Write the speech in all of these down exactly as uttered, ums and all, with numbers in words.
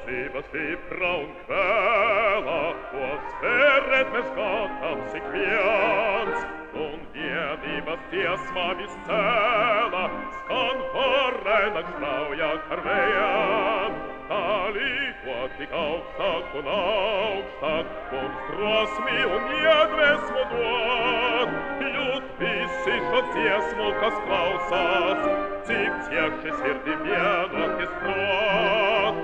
Liebes wie Braun Quella, was verret mes Gott am Sequenz, und ihr liebes Dies Mavis Cella, scan vorrenach Frau ja Carvean, da liegt what ich aufsag und aufsag, und stross mi und jedwes mo duat, jut bis ich od Dies Mulkas Klausas, zig zirches hier die Bienach ist trot.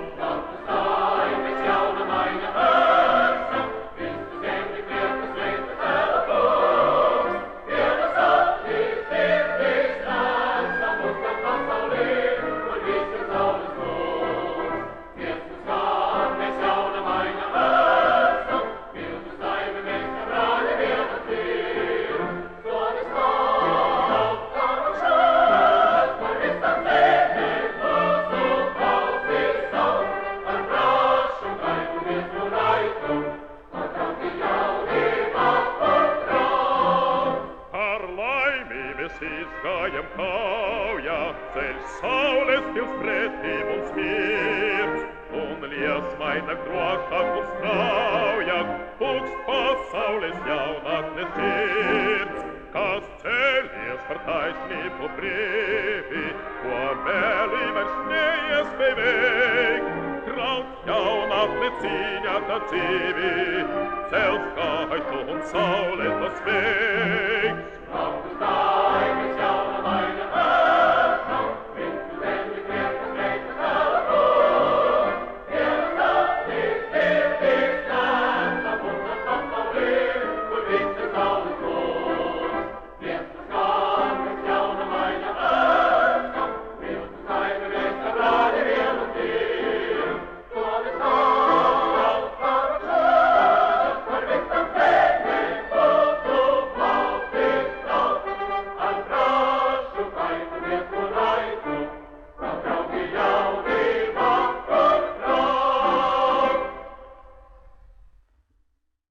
Gajem kauja, selbst Saules pils Brett ihm uns mirrt, und lies meine Groschach und Straujag, fuchst po Saules jaunach ne Stirz, kas Celies verteicht mi po brevi, qua belli mein Schnees beweg, traut jaunach ne Zinja da Zivi, selbst geheicht und Saules das Weg,